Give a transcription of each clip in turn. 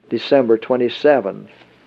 December 27.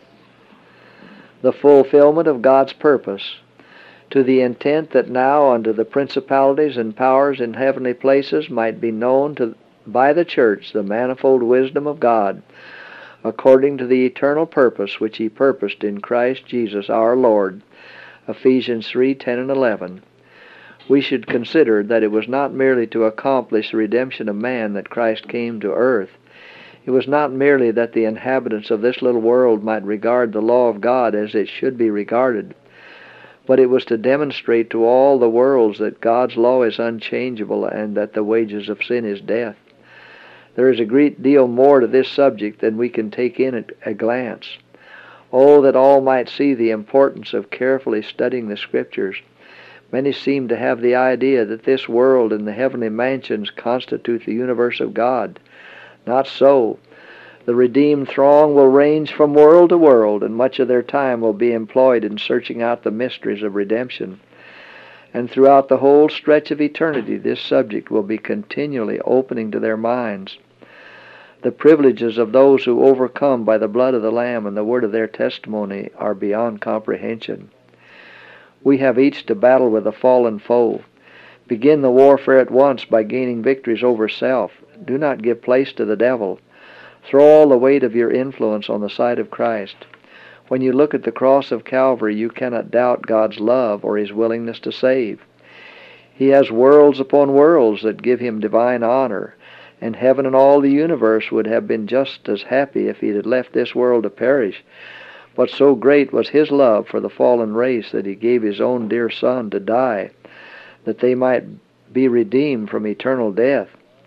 The fulfillment of God's purpose, to the intent that now unto the principalities and powers in heavenly places might be known by the church the manifold wisdom of God, according to the eternal purpose which He purposed in Christ Jesus our Lord. Ephesians 3:10 and 11. We should consider that it was not merely to accomplish the redemption of man that Christ came to earth. It was not merely that the inhabitants of this little world might regard the law of God as it should be regarded, but it was to demonstrate to all the worlds that God's law is unchangeable and that the wages of sin is death. There is a great deal more to this subject than we can take in at a glance. Oh, that all might see the importance of carefully studying the Scriptures. Many seem to have the idea that this world and the heavenly mansions constitute the universe of God. Not so. The redeemed throng will range from world to world, and much of their time will be employed in searching out the mysteries of redemption. And throughout the whole stretch of eternity, this subject will be continually opening to their minds. The privileges of those who overcome by the blood of the Lamb and the word of their testimony are beyond comprehension. We have each to battle with a fallen foe. Begin the warfare at once by gaining victories over self. Do not give place to the devil. Throw all the weight of your influence on the side of Christ. When you look at the cross of Calvary, you cannot doubt God's love or His willingness to save. He has worlds upon worlds that give Him divine honor, and heaven and all the universe would have been just as happy if He had left this world to perish. But so great was His love for the fallen race that He gave His own dear Son to die, that they might be redeemed from eternal death.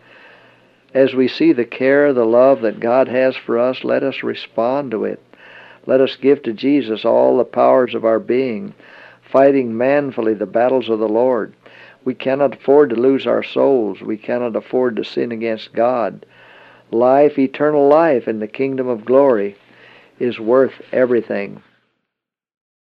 As we see the care, the love that God has for us, let us respond to it. Let us give to Jesus all the powers of our being, fighting manfully the battles of the Lord. We cannot afford to lose our souls. We cannot afford to sin against God. Life, eternal life in the kingdom of glory, is worth everything.